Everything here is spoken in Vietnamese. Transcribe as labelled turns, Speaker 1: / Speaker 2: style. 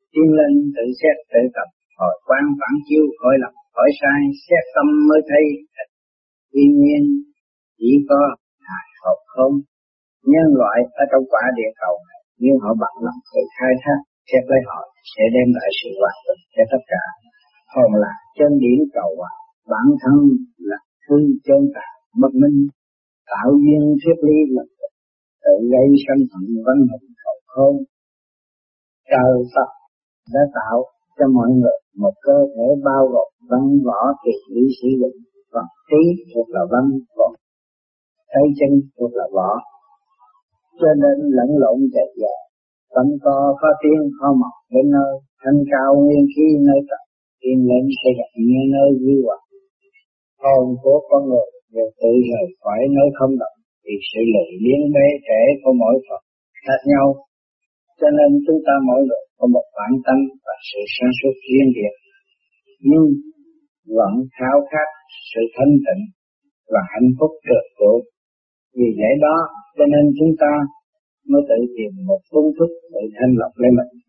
Speaker 1: tiến lên tự xét tự tập, hồi quán phản chiếu, khỏi lầm khỏi sai, xét tâm mới thấy tuy nhiên chỉ có hài hộp không. Nhân loại ở trong quả địa cầu này, nếu họ bằng lòng tự khai thác, xét lấy họ sẽ đem lại sự hòa bình cho tất cả. Hồn là chân điển cầu hòa, bản thân là thương chân tạo bất minh, tạo duyên thuyết lý lập tự gây sanh hận văn hình cầu không. Trời Phật đã tạo cho mọi người một cơ thể bao gồm văn võ kỳ lý sử dụng, còn trí thuộc là văn, còn tay chân thuộc là võ, cho nên lẫn lộn chạy dò. Tâm có tiếng khó mọc đến nơi, thanh cao nguyên khí nơi tập, tiên lên sẽ gặp nghe nơi vui hòa. Hồn của con người đều tự rời khỏi nơi không động, vì sự lười biếng bế trễ của mỗi Phật khác nhau. Cho nên chúng ta mỗi người có một bản tâm và sự sáng suốt riêng biệt, nhưng vẫn khao khát sự thanh tịnh và hạnh phúc tuyệt vời. Vì lẽ đó cho nên chúng ta mới tự tìm một phương thức tự thanh lọc lấy mình.